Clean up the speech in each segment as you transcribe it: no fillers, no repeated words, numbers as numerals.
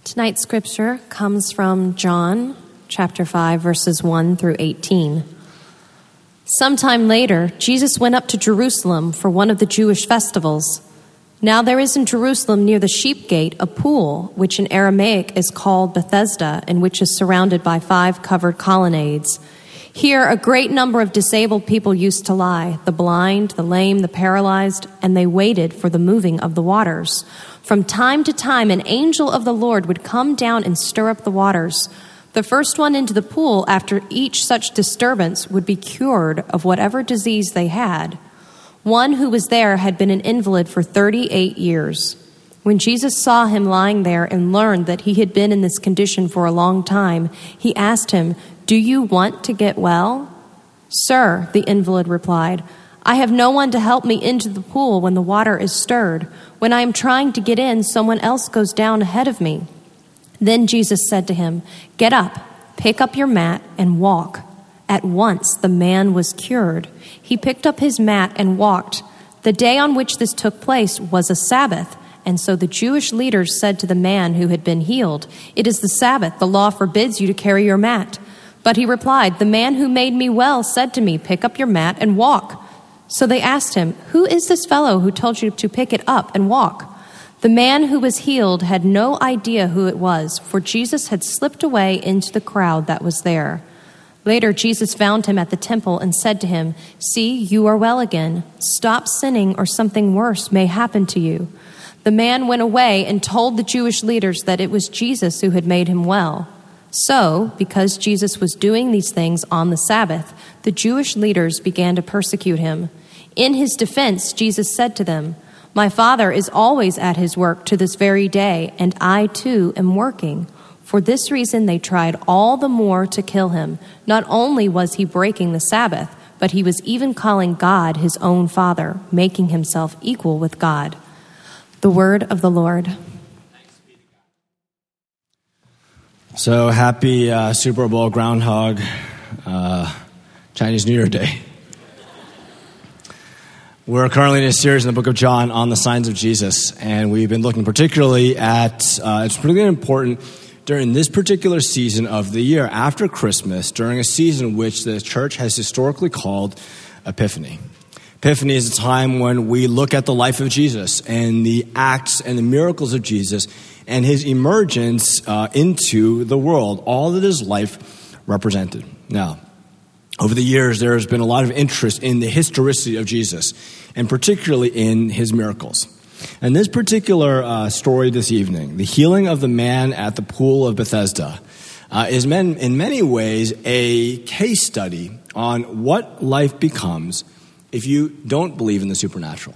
Tonight's scripture comes from John chapter 5, verses 1 through 18. Sometime later, Jesus went up to Jerusalem for one of the Jewish festivals. Now there is in Jerusalem near the Sheep Gate a pool, which in Aramaic is called Bethesda, and which is surrounded by 5 covered colonnades. Here a great number of disabled people used to lie, the blind, the lame, the paralyzed, and they waited for the moving of the waters. From time to time, an angel of the Lord would come down and stir up the waters. The first one into the pool after each such disturbance would be cured of whatever disease they had. One who was there had been an invalid for 38 years. When Jesus saw him lying there and learned that he had been in this condition for a long time, he asked him, "Do you want to get well?" "Sir," the invalid replied, "I have no one to help me into the pool when the water is stirred. When I am trying to get in, someone else goes down ahead of me." Then Jesus said to him, "Get up, pick up your mat, and walk." At once the man was cured. He picked up his mat and walked. The day on which this took place was a Sabbath, and so the Jewish leaders said to the man who had been healed, "It is the Sabbath. The law forbids you to carry your mat." But he replied, "The man who made me well said to me, 'Pick up your mat and walk.'" So they asked him, "Who is this fellow who told you to pick it up and walk?" The man who was healed had no idea who it was, for Jesus had slipped away into the crowd that was there. Later, Jesus found him at the temple and said to him, "See, you are well again. Stop sinning or something worse may happen to you." The man went away and told the Jewish leaders that it was Jesus who had made him well. So, because Jesus was doing these things on the Sabbath, the Jewish leaders began to persecute him. In his defense, Jesus said to them, "My Father is always at his work to this very day, and I too am working." For this reason they tried all the more to kill him. Not only was he breaking the Sabbath, but he was even calling God his own Father, making himself equal with God. The word of the Lord. So happy Super Bowl Groundhog Chinese New Year Day. We're currently in a series in the book of John on the signs of Jesus, and we've been looking particularly at, it's particularly important during this particular season of the year after Christmas, during a season which the church has historically called Epiphany. Epiphany is a time when we look at the life of Jesus and the acts and the miracles of Jesus and his emergence into the world, all that his life represented. Now, over the years, there has been a lot of interest in the historicity of Jesus, and particularly in his miracles. And this particular story this evening, the healing of the man at the pool of Bethesda, is in many ways a case study on what life becomes if you don't believe in the supernatural,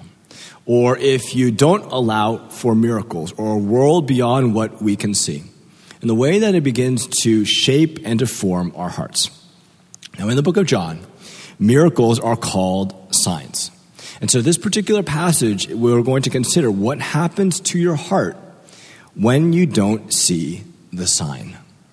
or if you don't allow for miracles or a world beyond what we can see, and the way that it begins to shape and to form our hearts. Now, in the book of John, miracles are called signs. And so this particular passage, we're going to consider what happens to your heart when you don't see the sign.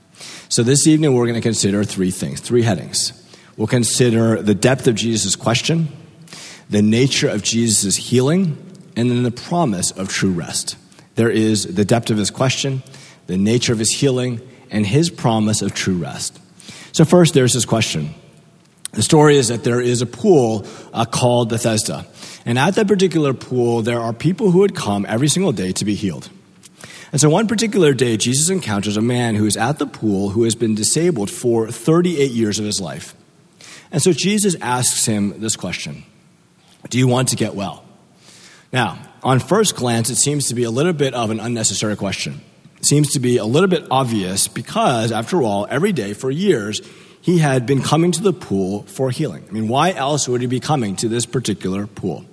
So this evening, we're going to consider 3 things, 3 headings. We'll consider the depth of Jesus' question, the nature of Jesus' healing, and then the promise of true rest. There is the depth of his question, the nature of his healing, and his promise of true rest. So first, there's this question. The story is that there is a pool called Bethesda. And at that particular pool, there are people who would come every single day to be healed. And so one particular day, Jesus encounters a man who is at the pool who has been disabled for 38 years of his life. And so Jesus asks him this question: "Do you want to get well?" Now, on first glance, it seems to be a little bit of an unnecessary question. It seems to be a little bit obvious because, after all, every day for years, he had been coming to the pool for healing. I mean, why else would he be coming to this particular pool?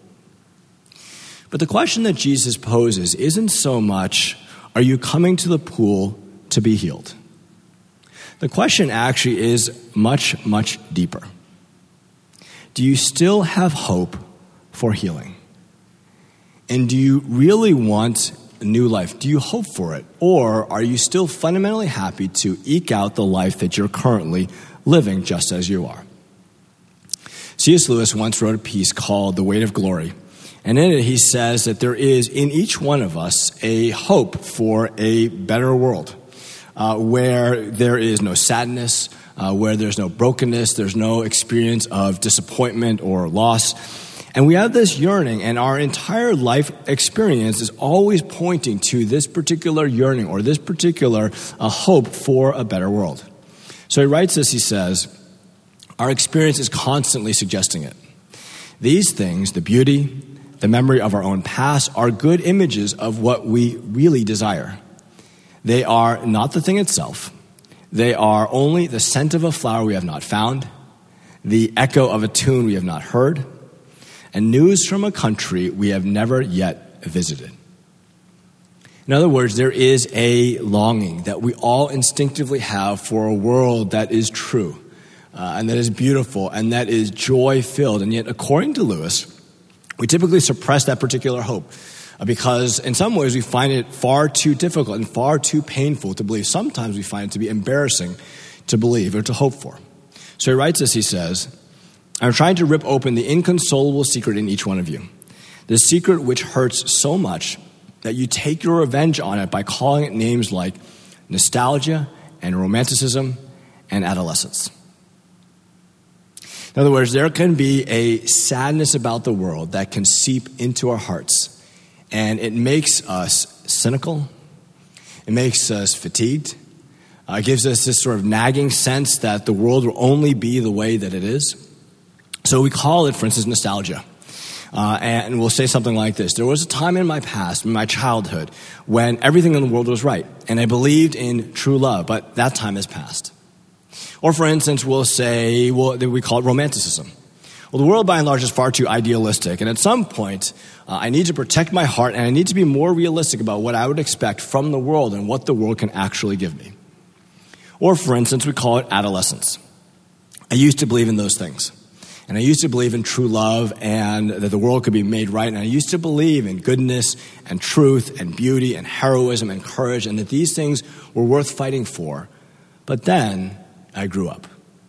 But the question that Jesus poses isn't so much, are you coming to the pool to be healed? The question actually is much, much deeper. Do you still have hope for healing? And do you really want a new life? Do you hope for it? Or are you still fundamentally happy to eke out the life that you're currently living just as you are? C.S. Lewis once wrote a piece called The Weight of Glory. And in it, he says that there is in each one of us a hope for a better world, where there is no sadness, where there's no brokenness, there's no experience of disappointment or loss. And we have this yearning, and our entire life experience is always pointing to this particular yearning or this particular hope for a better world. So he writes this, he says, our experience is constantly suggesting it. These things, the beauty, the memory of our own past, are good images of what we really desire. They are not the thing itself. They are only the scent of a flower we have not found, the echo of a tune we have not heard, and news from a country we have never yet visited. In other words, there is a longing that we all instinctively have for a world that is true, and that is beautiful, and that is joy-filled. And yet, according to Lewis, we typically suppress that particular hope because in some ways we find it far too difficult and far too painful to believe. Sometimes we find it to be embarrassing to believe or to hope for. So he writes this, he says, I'm trying to rip open the inconsolable secret in each one of you. The secret which hurts so much that you take your revenge on it by calling it names like nostalgia and romanticism and adolescence. In other words, there can be a sadness about the world that can seep into our hearts, and it makes us cynical. It makes us fatigued. It gives us this sort of nagging sense that the world will only be the way that it is. So we call it, for instance, nostalgia. And we'll say something like this. There was a time in my past, in my childhood, when everything in the world was right, and I believed in true love, but that time has passed. Or, for instance, we'll say, we call it romanticism. Well, the world, by and large, is far too idealistic, and at some point, I need to protect my heart, and I need to be more realistic about what I would expect from the world and what the world can actually give me. Or, for instance, we call it adolescence. I used to believe in those things. And I used to believe in true love and that the world could be made right. And I used to believe in goodness and truth and beauty and heroism and courage and that these things were worth fighting for. But then I grew up.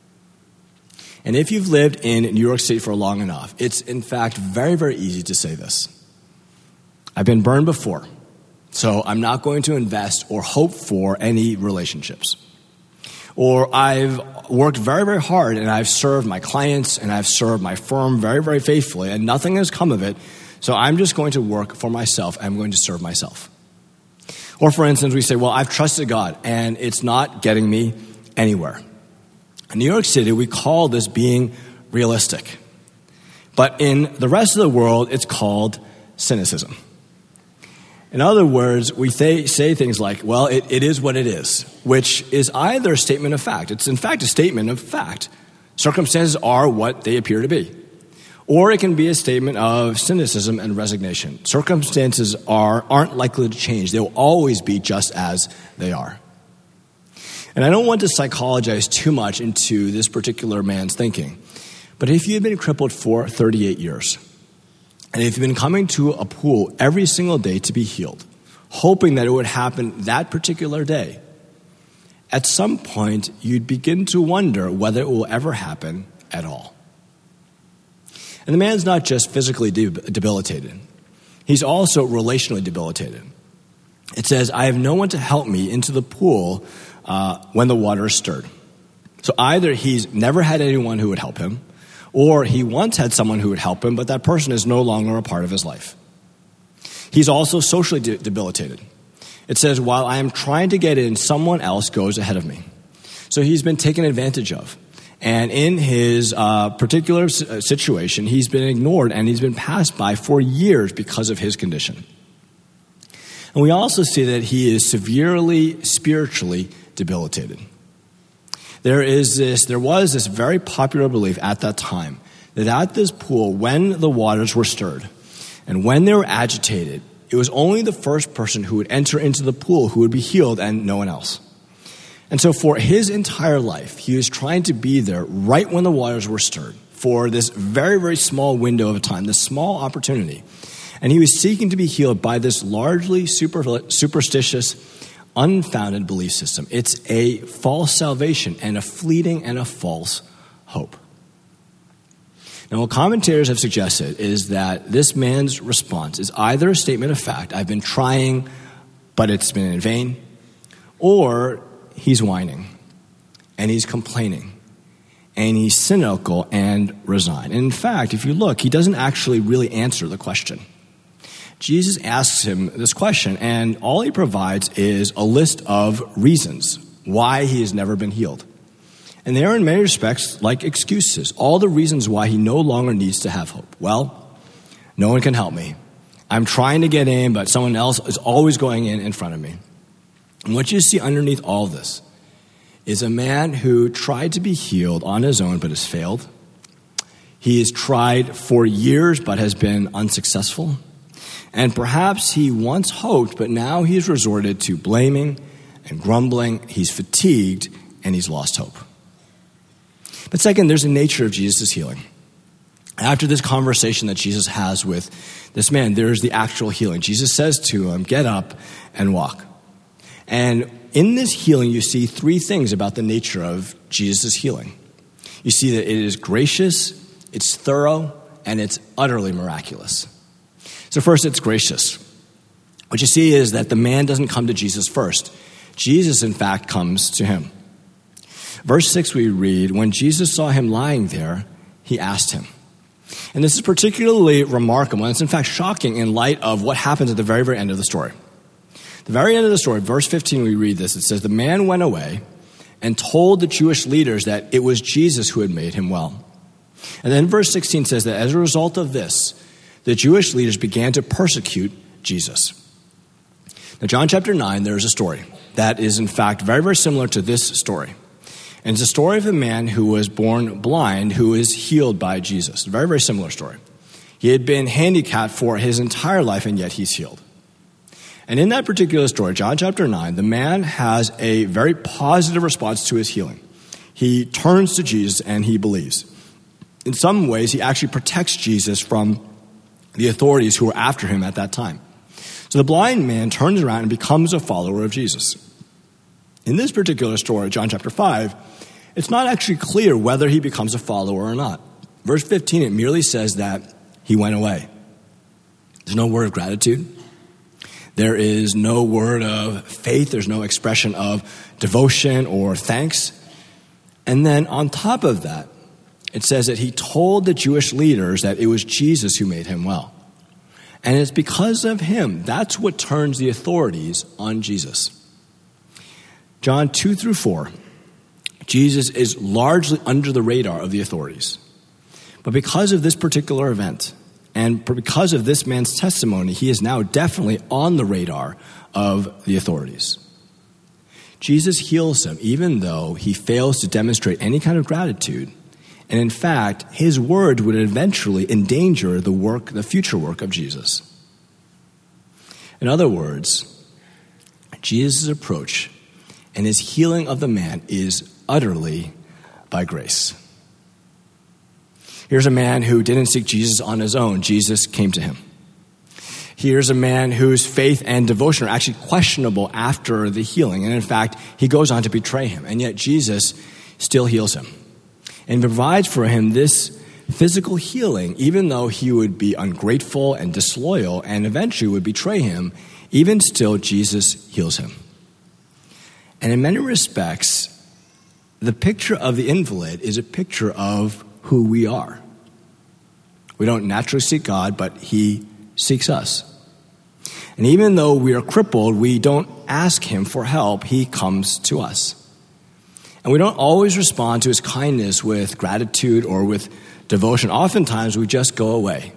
And if you've lived in New York City for long enough, it's in fact very, very easy to say this. I've been burned before, so I'm not going to invest or hope for any relationships. Or I've worked very, very hard and I've served my clients and I've served my firm very, very faithfully and nothing has come of it. So I'm just going to work for myself. I'm going to serve myself. Or for instance, we say, well, I've trusted God and it's not getting me anywhere. In New York City, we call this being realistic. But in the rest of the world, it's called cynicism. In other words, we say things like, well, it is what it is, which is either a statement of fact. It's in fact a statement of fact. Circumstances are what they appear to be. Or it can be a statement of cynicism and resignation. Circumstances aren't likely to change. They will always be just as they are. And I don't want to psychologize too much into this particular man's thinking, but if you've been crippled for 38 years, and if you've been coming to a pool every single day to be healed, hoping that it would happen that particular day, at some point you'd begin to wonder whether it will ever happen at all. And the man's not just physically debilitated. He's also relationally debilitated. It says, I have no one to help me into the pool when the water is stirred. So either he's never had anyone who would help him, or he once had someone who would help him, but that person is no longer a part of his life. He's also socially debilitated. It says, while I am trying to get in, someone else goes ahead of me. So he's been taken advantage of. And in his particular situation, he's been ignored and he's been passed by for years because of his condition. And we also see that he is severely spiritually debilitated. There was this very popular belief at that time that at this pool, when the waters were stirred and when they were agitated, it was only the first person who would enter into the pool who would be healed and no one else. And so for his entire life, he was trying to be there right when the waters were stirred for this very, very small window of time, this small opportunity. And he was seeking to be healed by this largely superstitious, unfounded belief system. It's a false salvation and a fleeting and a false hope. Now, what commentators have suggested is that this man's response is either a statement of fact, I've been trying, but it's been in vain, or he's whining, and he's complaining, and he's cynical and resigned. And in fact, if you look, he doesn't actually really answer the question. Jesus asks him this question, and all he provides is a list of reasons why he has never been healed. And they are in many respects like excuses, all the reasons why he no longer needs to have hope. Well, no one can help me. I'm trying to get in, but someone else is always going in front of me. And what you see underneath all this is a man who tried to be healed on his own but has failed. He has tried for years but has been unsuccessful. And perhaps he once hoped, but now he's resorted to blaming and grumbling. He's fatigued and he's lost hope. But second, there's a nature of Jesus' healing. After this conversation that Jesus has with this man, there's the actual healing. Jesus says to him, get up and walk. And in this healing, you see three things about the nature of Jesus' healing. You see that it is gracious, it's thorough, and it's utterly miraculous. So first, it's gracious. What you see is that the man doesn't come to Jesus first. Jesus, in fact, comes to him. Verse 6, we read, when Jesus saw him lying there, he asked him. And this is particularly remarkable, and it's in fact shocking in light of what happens at the very, very end of the story. The very end of the story, verse 15, we read this. It says, the man went away and told the Jewish leaders that it was Jesus who had made him well. And then verse 16 says that as a result of this, the Jewish leaders began to persecute Jesus. Now, John chapter 9, there is a story that is in fact very, very similar to this story. And it's a story of a man who was born blind who is healed by Jesus. A very, very similar story. He had been handicapped for his entire life, and yet he's healed. And in that particular story, John chapter 9, the man has a very positive response to his healing. He turns to Jesus and he believes. In some ways, he actually protects Jesus from the authorities who were after him at that time. So the blind man turns around and becomes a follower of Jesus. In this particular story, John chapter 5, it's not actually clear whether he becomes a follower or not. Verse 15, it merely says that he went away. There's no word of gratitude. There is no word of faith. There's no expression of devotion or thanks. And then on top of that, it says that he told the Jewish leaders that it was Jesus who made him well. And it's because of him. That's what turns the authorities on Jesus. John 2 through 4, Jesus is largely under the radar of the authorities. But because of this particular event, and because of this man's testimony, he is now definitely on the radar of the authorities. Jesus heals him even though he fails to demonstrate any kind of gratitude. And in fact, his words would eventually endanger the future work of Jesus. In other words, Jesus' approach and his healing of the man is utterly by grace. Here's a man who didn't seek Jesus on his own. Jesus came to him. Here's a man whose faith and devotion are actually questionable after the healing. And in fact, he goes on to betray him. And yet Jesus still heals him and provides for him this physical healing, even though he would be ungrateful and disloyal and eventually would betray him. Even still, Jesus heals him. And in many respects, the picture of the invalid is a picture of who we are. We don't naturally seek God, but he seeks us. And even though we are crippled, we don't ask him for help. He comes to us. And we don't always respond to his kindness with gratitude or with devotion. Oftentimes, we just go away.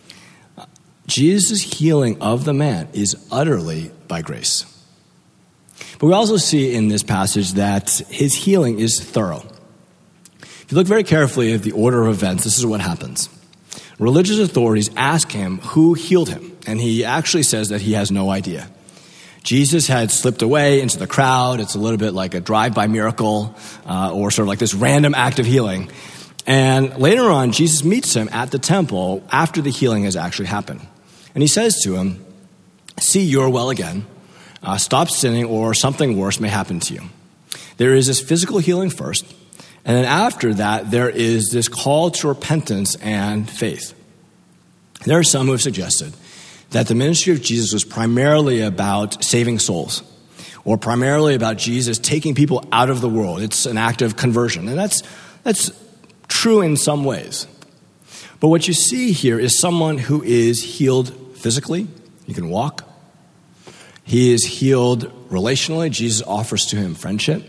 Jesus' healing of the man is utterly by grace. But we also see in this passage that his healing is thorough. If you look very carefully at the order of events, this is what happens. Religious authorities ask him who healed him, and he actually says that he has no idea. Jesus had slipped away into the crowd. It's a little bit like a drive-by miracle or sort of like this random act of healing. And later on, Jesus meets him at the temple after the healing has actually happened. And he says to him, "See, you're well again. Stop sinning or something worse may happen to you." There is this physical healing first, And then after that, there is this call to repentance and faith. There are some who have suggested that the ministry of Jesus was primarily about saving souls, or primarily about Jesus taking people out of the world. It's an act of conversion, and that's true in some ways. But what you see here is someone who is healed physically. He can walk. He is healed relationally. Jesus offers to him friendship.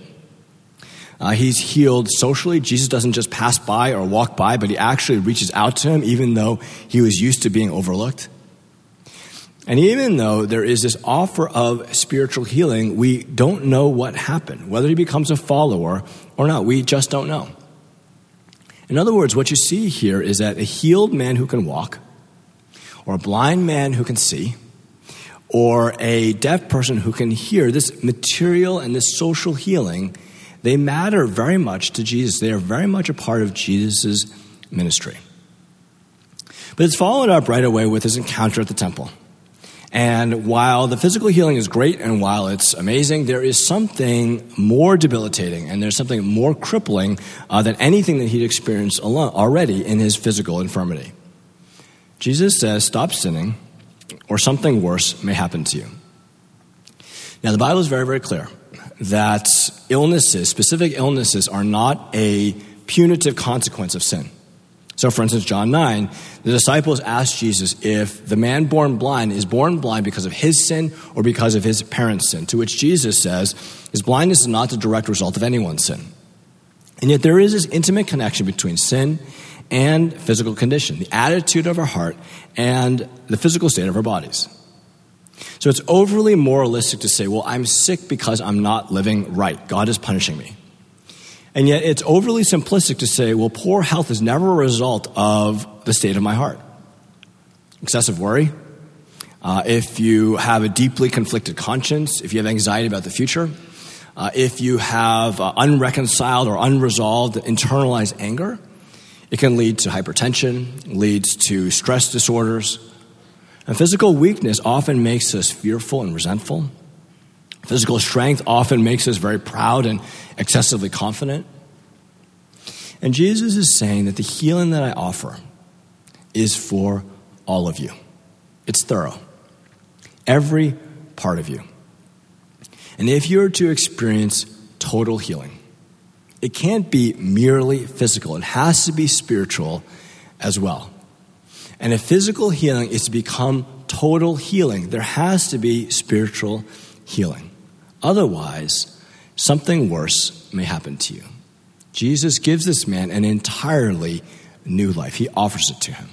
He's healed socially. Jesus doesn't just pass by or walk by, but he actually reaches out to him, even though he was used to being overlooked. And even though there is this offer of spiritual healing, we don't know what happened, whether he becomes a follower or not. We just don't know. In other words, what you see here is that a healed man who can walk, or a blind man who can see, or a deaf person who can hear, this material and this social healing, they matter very much to Jesus. They are very much a part of Jesus' ministry. But it's followed up right away with his encounter at the temple. And while the physical healing is great and while it's amazing, there is something more debilitating and there's something more crippling than anything that he'd experienced already in his physical infirmity. Jesus says, stop sinning, or something worse may happen to you. Now, the Bible is very, very clear that illnesses, specific illnesses, are not a punitive consequence of sin. So, for instance, John 9, the disciples asked Jesus if the man born blind is born blind because of his sin or because of his parents' sin, to which Jesus says his blindness is not the direct result of anyone's sin. And yet there is this intimate connection between sin and physical condition, the attitude of our heart and the physical state of our bodies. So it's overly moralistic to say, well, I'm sick because I'm not living right. God is punishing me. And yet it's overly simplistic to say, well, poor health is never a result of the state of my heart. Excessive worry, if you have a deeply conflicted conscience, if you have anxiety about the future, if you have unreconciled or unresolved internalized anger, it can lead to hypertension, leads to stress disorders. And physical weakness often makes us fearful and resentful. Physical strength often makes us very proud and excessively confident. And Jesus is saying that the healing that I offer is for all of you. It's thorough. Every part of you. And if you're to experience total healing, it can't be merely physical. It has to be spiritual as well. And if physical healing is to become total healing, there has to be spiritual healing. Otherwise, something worse may happen to you. Jesus gives this man an entirely new life. He offers it to him.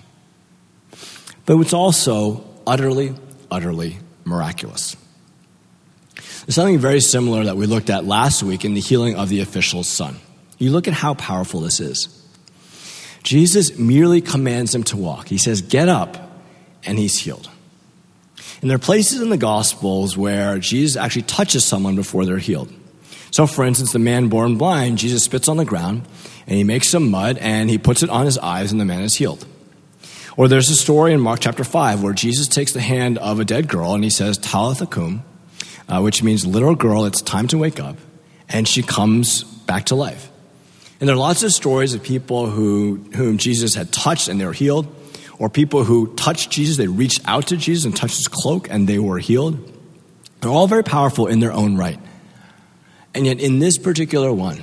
But it's also utterly, utterly miraculous. There's something very similar that we looked at last week in the healing of the official's son. You look at how powerful this is. Jesus merely commands him to walk. He says, get up, and he's healed. And there are places in the Gospels where Jesus actually touches someone before they're healed. So, for instance, the man born blind, Jesus spits on the ground, and he makes some mud, and he puts it on his eyes, and the man is healed. Or there's a story in Mark chapter 5 where Jesus takes the hand of a dead girl, and he says, Talitha cum, which means, little girl, it's time to wake up, and she comes back to life. And there are lots of stories of people whom Jesus had touched, and they were healed. Or people who touched Jesus, they reached out to Jesus and touched his cloak and they were healed. They're all very powerful in their own right. And yet in this particular one,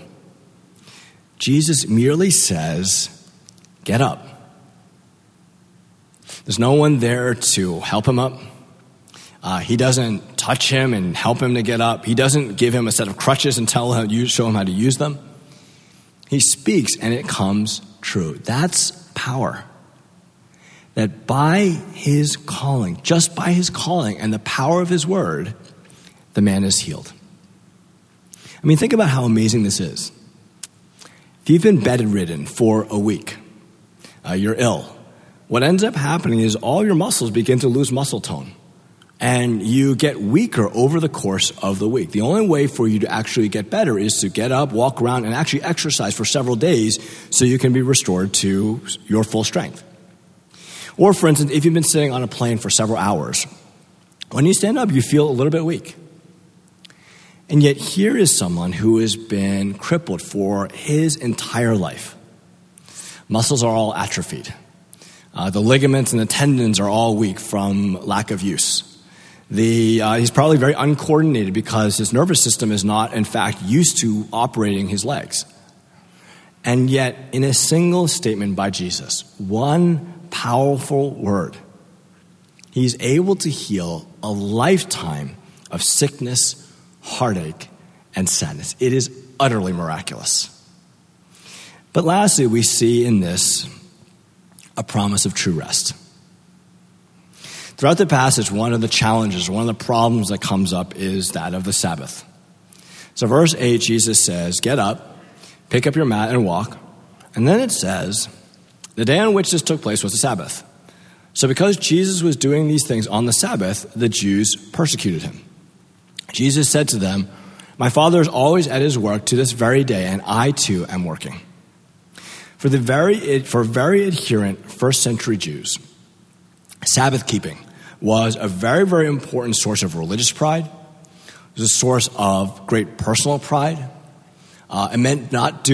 Jesus merely says, get up. There's no one there to help him up. He doesn't touch him and help him to get up. He doesn't give him a set of crutches and show him how to use them. He speaks and it comes true. That's power. That by his calling, just by his calling and the power of his word, the man is healed. I mean, think about how amazing this is. If you've been bedridden for a week, you're ill, what ends up happening is all your muscles begin to lose muscle tone. And you get weaker over the course of the week. The only way for you to actually get better is to get up, walk around, and actually exercise for several days so you can be restored to your full strength. Or, for instance, if you've been sitting on a plane for several hours, when you stand up, you feel a little bit weak. And yet here is someone who has been crippled for his entire life. Muscles are all atrophied. The ligaments and the tendons are all weak from lack of use. He's probably very uncoordinated because his nervous system is not, in fact, used to operating his legs. And yet, in a single statement by Jesus, one powerful word, he's able to heal a lifetime of sickness, heartache, and sadness. It is utterly miraculous. But lastly, we see in this a promise of true rest. Throughout the passage, one of the challenges, one of the problems that comes up is that of the Sabbath. So verse 8, Jesus says, get up, pick up your mat and walk. And then it says, the day on which this took place was the Sabbath. So because Jesus was doing these things on the Sabbath, the Jews persecuted him. Jesus said to them, my Father is always at his work to this very day, and I too am working. For very adherent first century Jews, Sabbath keeping was a very, very important source of religious pride. It was a source of great personal pride. It meant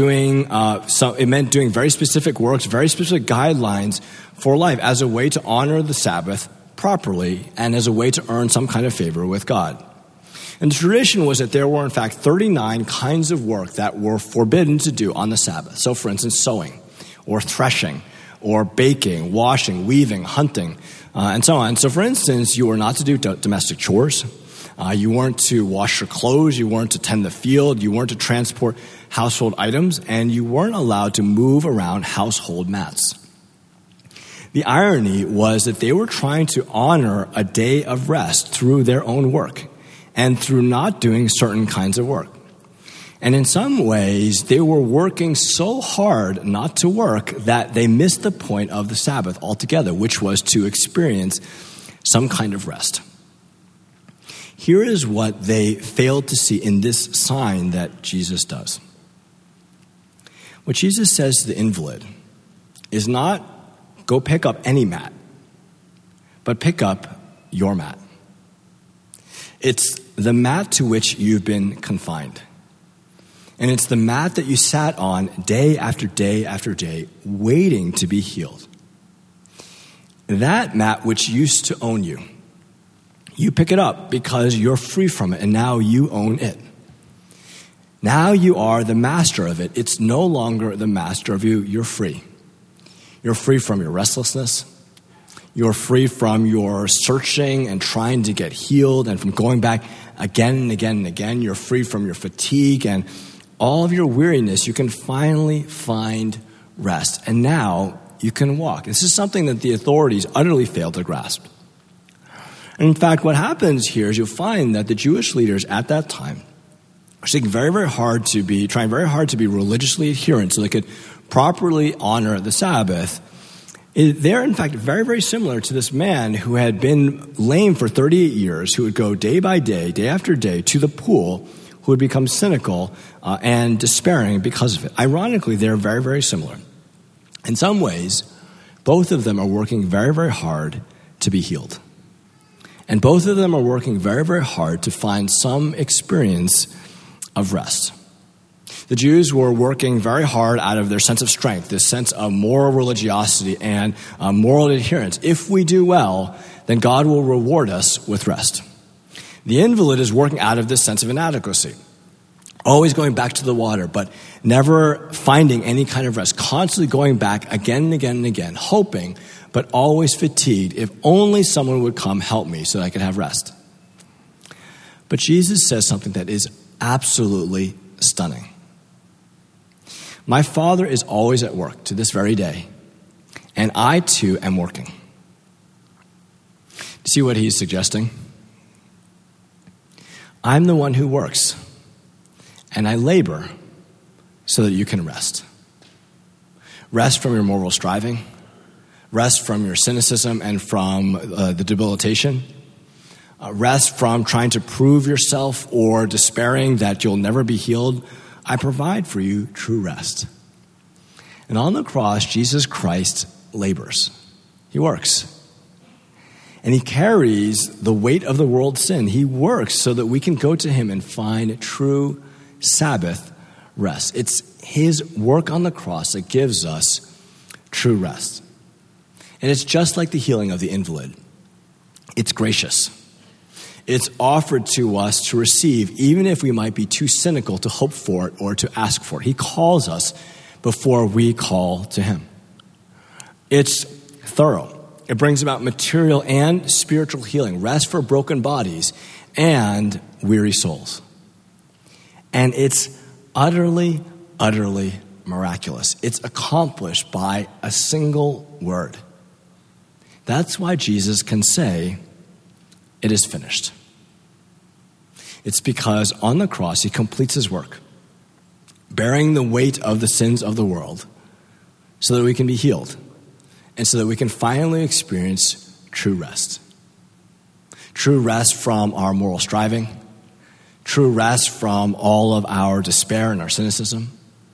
doing very specific works, very specific guidelines for life as a way to honor the Sabbath properly and as a way to earn some kind of favor with God. And the tradition was that there were, in fact, 39 kinds of work that were forbidden to do on the Sabbath. So, for instance, sowing, or threshing, or baking, washing, weaving, hunting, and so on. So, for instance, you were not to do domestic chores. You weren't to wash your clothes. You weren't to tend the field. You weren't to transport household items. And you weren't allowed to move around household mats. The irony was that they were trying to honor a day of rest through their own work and through not doing certain kinds of work. And in some ways, they were working so hard not to work that they missed the point of the Sabbath altogether, which was to experience some kind of rest. Here is what they failed to see in this sign that Jesus does. What Jesus says to the invalid is not, go pick up any mat, but pick up your mat. It's the mat to which you've been confined. And it's the mat that you sat on day after day after day, waiting to be healed. That mat which used to own you, you pick it up because you're free from it, and now you own it. Now you are the master of it. It's no longer the master of you. You're free. You're free from your restlessness. You're free from your searching and trying to get healed and from going back again and again and again. You're free from your fatigue and all of your weariness. You can finally find rest. And now you can walk. This is something that the authorities utterly failed to grasp. And in fact, what happens here is you'll find that the Jewish leaders at that time are trying very hard to be religiously adherent so they could properly honor the Sabbath. They're, in fact, very, very similar to this man who had been lame for 38 years, who would go day by day, day after day, to the pool, who would become cynical and despairing because of it. Ironically, they're very, very similar. In some ways, both of them are working very, very hard to be healed. And both of them are working very, very hard to find some experience of rest. The Jews were working very hard out of their sense of strength, this sense of moral religiosity and moral adherence. If we do well, then God will reward us with rest. The invalid is working out of this sense of inadequacy, always going back to the water, but never finding any kind of rest, constantly going back again and again and again, hoping, but always fatigued. If only someone would come help me so that I could have rest. But Jesus says something that is absolutely stunning. My Father is always at work to this very day, and I too am working. See what he's suggesting? I'm the one who works, and I labor so that you can rest. Rest from your moral striving, rest from your cynicism and from the debilitation, rest from trying to prove yourself or despairing that you'll never be healed. I provide for you true rest. And on the cross, Jesus Christ labors. He works. And he carries the weight of the world's sin. He works so that we can go to him and find true Sabbath rest. It's his work on the cross that gives us true rest. And it's just like the healing of the invalid. It's gracious. It's offered to us to receive, even if we might be too cynical to hope for it or to ask for it. He calls us before we call to him. It's thorough. It brings about material and spiritual healing, rest for broken bodies and weary souls. And it's utterly, utterly miraculous. It's accomplished by a single word. That's why Jesus can say, "It is finished." It's because on the cross, he completes his work, bearing the weight of the sins of the world so that we can be healed and so that we can finally experience true rest. True rest from our moral striving, true rest from all of our despair and our cynicism.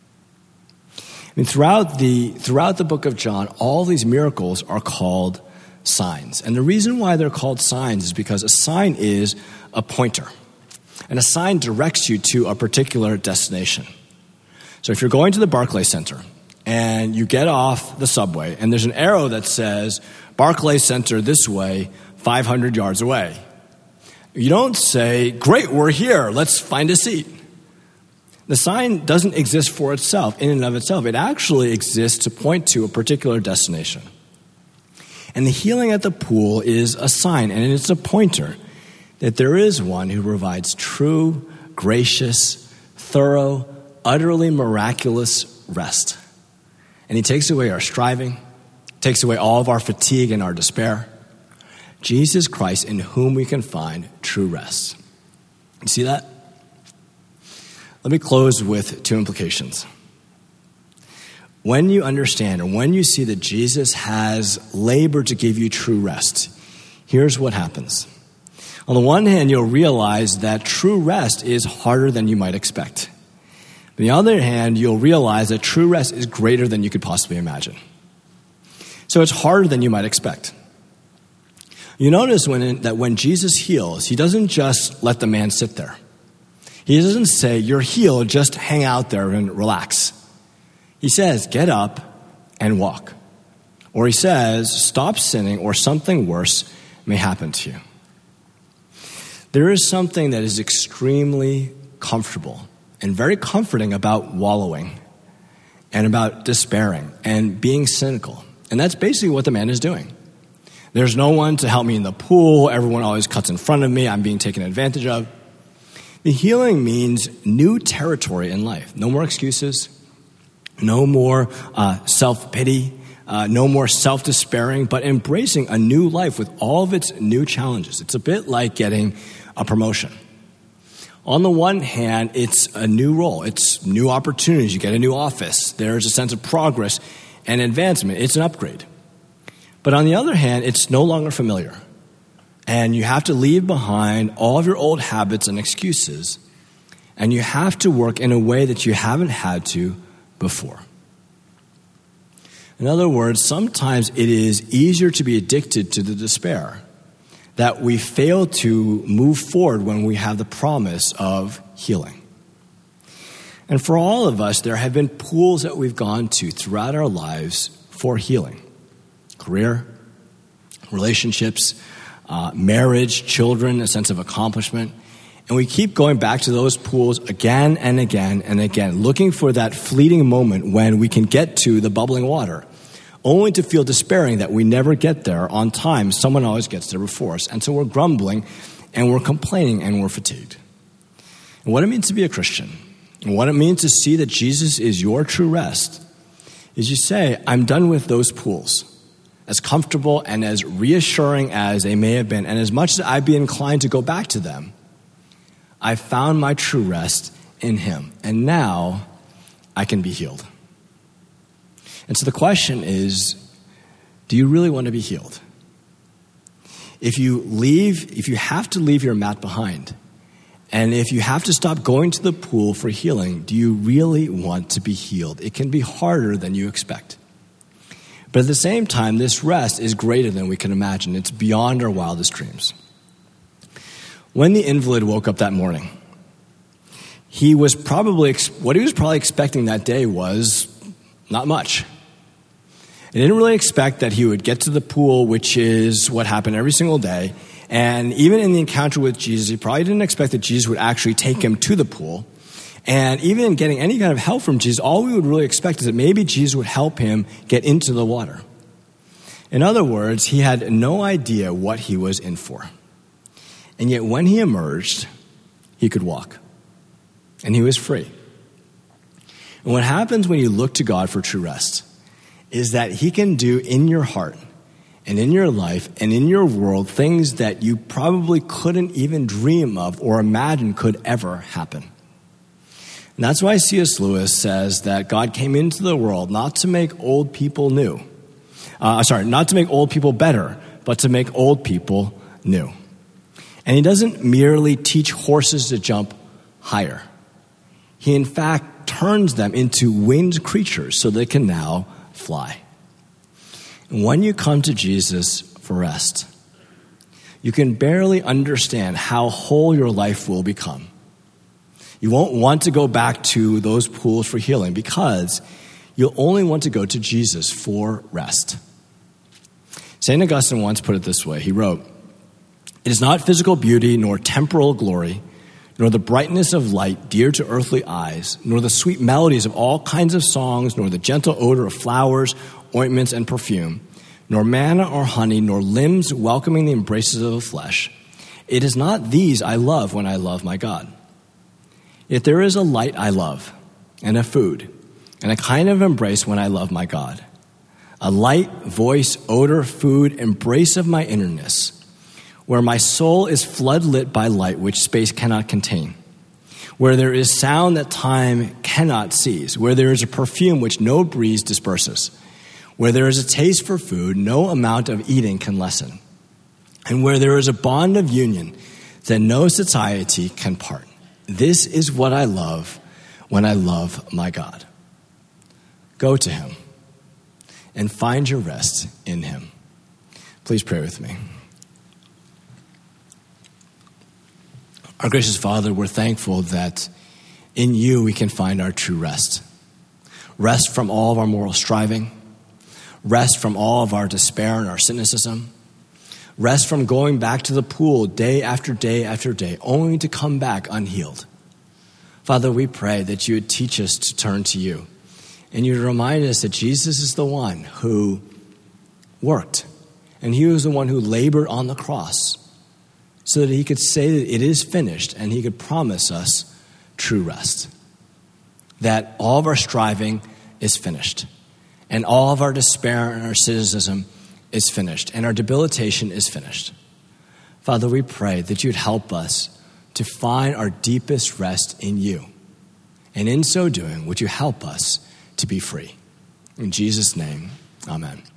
I mean, throughout the book of John, all these miracles are called signs. And the reason why they're called signs is because a sign is a pointer. And a sign directs you to a particular destination. So if you're going to the Barclays Center and you get off the subway and there's an arrow that says Barclays Center this way, 500 yards away, you don't say, "Great, we're here, let's find a seat." The sign doesn't exist for itself, in and of itself. It actually exists to point to a particular destination. And the healing at the pool is a sign, and it's a pointer that there is one who provides true, gracious, thorough, utterly miraculous rest. And he takes away our striving, takes away all of our fatigue and our despair. Jesus Christ, in whom we can find true rest. You see that? Let me close with two implications. When you understand and when you see that Jesus has labored to give you true rest, here's what happens. On the one hand, you'll realize that true rest is harder than you might expect. On the other hand, you'll realize that true rest is greater than you could possibly imagine. So it's harder than you might expect. You notice that when Jesus heals, he doesn't just let the man sit there. He doesn't say, "You're healed, just hang out there and relax." He says, "Get up and walk." Or he says, "Stop sinning or something worse may happen to you." There is something that is extremely comfortable and very comforting about wallowing and about despairing and being cynical. And that's basically what the man is doing. There's no one to help me in the pool. Everyone always cuts in front of me. I'm being taken advantage of. The healing means new territory in life. No more excuses. No more self-pity. No more self-despairing, but embracing a new life with all of its new challenges. It's a bit like getting a promotion. On the one hand, it's a new role. It's new opportunities. You get a new office. There's a sense of progress and advancement. It's an upgrade. But on the other hand, it's no longer familiar. And you have to leave behind all of your old habits and excuses. And you have to work in a way that you haven't had to before. In other words, sometimes it is easier to be addicted to the despair that we fail to move forward when we have the promise of healing. And for all of us, there have been pools that we've gone to throughout our lives for healing. Career, relationships, marriage, children, a sense of accomplishment. And we keep going back to those pools again and again and again, looking for that fleeting moment when we can get to the bubbling water, only to feel despairing that we never get there on time. Someone always gets there before us. And so we're grumbling and we're complaining and we're fatigued. And what it means to be a Christian, and what it means to see that Jesus is your true rest, is you say, I'm done with those pools. As comfortable and as reassuring as they may have been, and as much as I'd be inclined to go back to them, I found my true rest in him. And now I can be healed. And so the question is, do you really want to be healed? If you have to leave your mat behind, and if you have to stop going to the pool for healing, do you really want to be healed? It can be harder than you expect. But at the same time, this rest is greater than we can imagine. It's beyond our wildest dreams. When the invalid woke up that morning, what he was probably expecting that day was not much. He didn't really expect that he would get to the pool, which is what happened every single day. And even in the encounter with Jesus, he probably didn't expect that Jesus would actually take him to the pool. And even in getting any kind of help from Jesus, all we would really expect is that maybe Jesus would help him get into the water. In other words, he had no idea what he was in for. And yet when he emerged, he could walk. And he was free. And what happens when you look to God for true rest is that he can do in your heart and in your life and in your world things that you probably couldn't even dream of or imagine could ever happen. And that's why C.S. Lewis says that God came into the world not to make old people not to make old people better, but to make old people new. And he doesn't merely teach horses to jump higher. He, in fact, turns them into winged creatures so they can now fly. And when you come to Jesus for rest, you can barely understand how whole your life will become. You won't want to go back to those pools for healing because you'll only want to go to Jesus for rest. St. Augustine once put it this way. He wrote, "It is not physical beauty nor temporal glory, nor the brightness of light dear to earthly eyes, nor the sweet melodies of all kinds of songs, nor the gentle odor of flowers, ointments, and perfume, nor manna or honey, nor limbs welcoming the embraces of the flesh. It is not these I love when I love my God. Yet there is a light I love, and a food, and a kind of embrace when I love my God. A light, voice, odor, food, embrace of my innerness, where my soul is flood-lit by light which space cannot contain, where there is sound that time cannot seize, where there is a perfume which no breeze disperses, where there is a taste for food no amount of eating can lessen, and where there is a bond of union that no society can part. This is what I love when I love my God." Go to him and find your rest in him. Please pray with me. Our gracious Father, we're thankful that in you we can find our true rest. Rest from all of our moral striving. Rest from all of our despair and our cynicism. Rest from going back to the pool day after day after day, only to come back unhealed. Father, we pray that you would teach us to turn to you. And you would remind us that Jesus is the one who worked. And he was the one who labored on the cross so that he could say that it is finished and he could promise us true rest. That all of our striving is finished. And all of our despair and our cynicism is finished. And our debilitation is finished. Father, we pray that you'd help us to find our deepest rest in you. And in so doing, would you help us to be free? In Jesus' name, amen.